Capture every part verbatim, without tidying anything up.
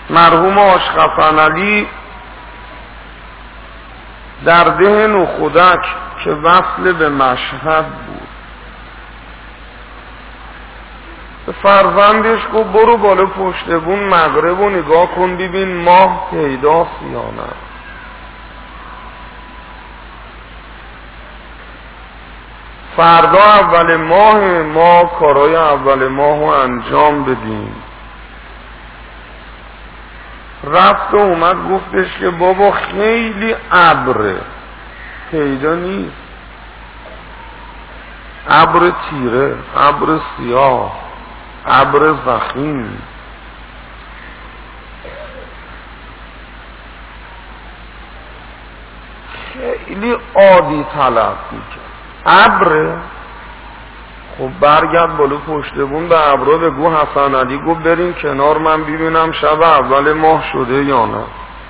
مرحوم آش حسن علی در ده نخودک که وصل به مشهد بود به فرزندش گفت برو بالا پشت بون مغرب و نگاه کن ببین ماه پیداست یا نه. فردا اول ماه، ما کارای اول ماه رو انجام بدیم. رفت و اومد گفتش که بابا خیلی ابره، پیدا نیست، ابر تیره، ابر سیاه، ابر ضخیم. خیلی عادی تلقی کرد. ابره؟ خب برگرد بالا پشت بون به ابرا بگو حسن علی گفت برین کنار من ببینم شب اول ماه شده یا نه.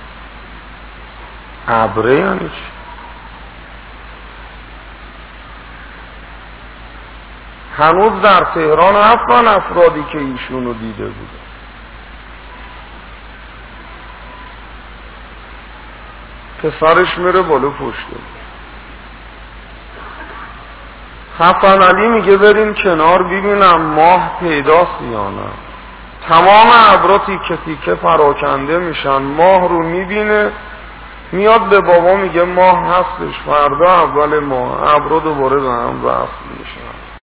ابره یعنی چی؟ هنوز در تهران هستن افرادی که ایشونو دیده بودن. پسرش میره بالا پشت بون. حسن علی میگه بریم کنار ببینم ماه پیداست یا نه. تمام ابرا تیکه تیکه پراکنده میشن، ماه رو میبینه، میاد به بابا میگه ماه هستش، فردا اول ماه. ابرا دوباره به هم وصل میشن.